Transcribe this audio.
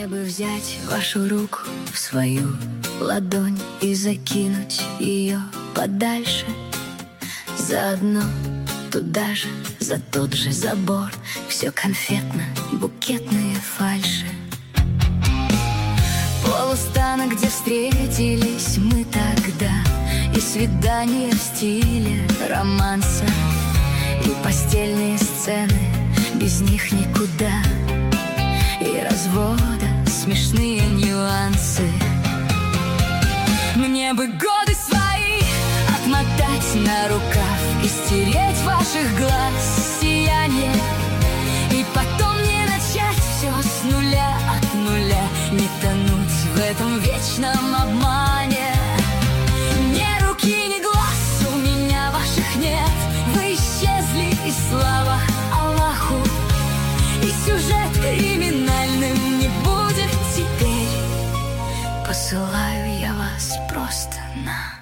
бы взять вашу руку в свою ладонь и закинуть ее подальше, заодно туда же, за тот же забор. Все конфетно-букетные фальши. Полустана, где встретились мы тогда, и свидания в стиле романса, и постельные сцены, без них никуда, и развода, смешные нюансы. Мне бы годы свои отмотать на рукав и стереть ваших глаз сияние, и потом не начать все с нуля, от нуля, не тонуть в этом вечном обмане. Ни руки, ни глаз у меня ваших нет, вы исчезли, и слава Аллаху, и сюжет криминальным не будет теперь. Посылаю я вас просто на